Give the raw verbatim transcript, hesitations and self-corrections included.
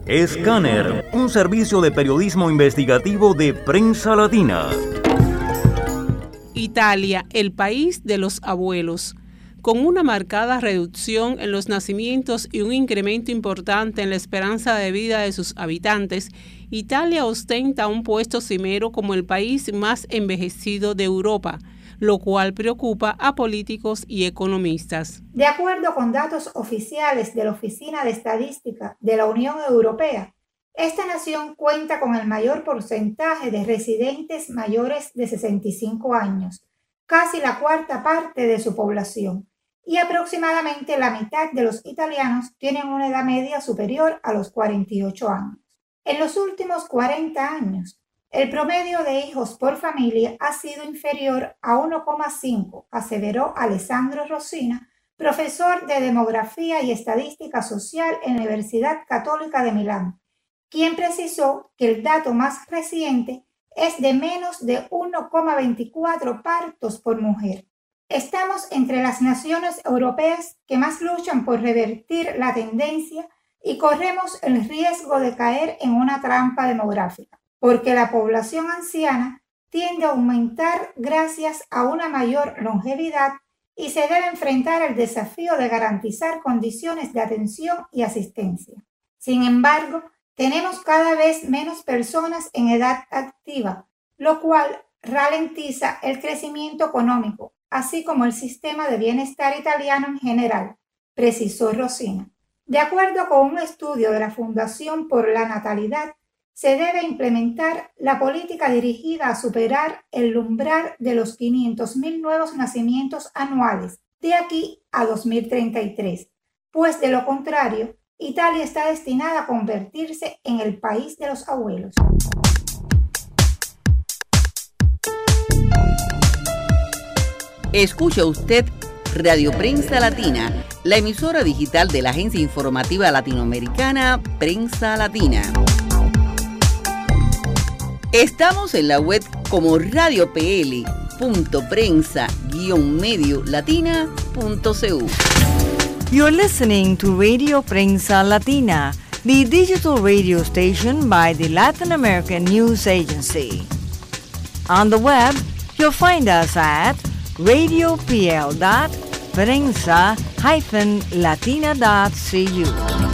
Escáner, un servicio de periodismo investigativo de Prensa Latina. Italia, el país de los abuelos. Con una marcada reducción en los nacimientos y un incremento importante en la esperanza de vida de sus habitantes, Italia ostenta un puesto cimero como el país más envejecido de Europa, lo cual preocupa a políticos y economistas. De acuerdo con datos oficiales de la Oficina de Estadística de la Unión Europea, esta nación cuenta con el mayor porcentaje de residentes mayores de sesenta y cinco años, casi la cuarta parte de su población, y aproximadamente la mitad de los italianos tienen una edad media superior a los cuarenta y ocho años. En los últimos cuarenta años, el promedio de hijos por familia ha sido inferior a uno coma cinco, aseveró Alessandro Rossina, profesor de Demografía y Estadística Social en la Universidad Católica de Milán, quien precisó que el dato más reciente es de menos de uno coma veinticuatro partos por mujer. Estamos entre las naciones europeas que más luchan por revertir la tendencia y corremos el riesgo de caer en una trampa demográfica, porque la población anciana tiende a aumentar gracias a una mayor longevidad y se debe enfrentar al desafío de garantizar condiciones de atención y asistencia. Sin embargo, tenemos cada vez menos personas en edad activa, lo cual ralentiza el crecimiento económico, así como el sistema de bienestar italiano en general, precisó Rossina. De acuerdo con un estudio de la Fundación por la Natalidad, se debe implementar la política dirigida a superar el umbral de los quinientos mil nuevos nacimientos anuales de aquí a dos mil treinta y tres, pues de lo contrario, Italia está destinada a convertirse en el país de los abuelos. Escucha usted Radio Prensa Latina, la emisora digital de la agencia informativa latinoamericana Prensa Latina. Estamos en la web como radio p l punto prensa guion medio latina punto c u. You're listening to Radio Prensa Latina, the digital radio station by the Latin American News Agency. On the web, you'll find us at radio p l dot prensa dash latina dot c u.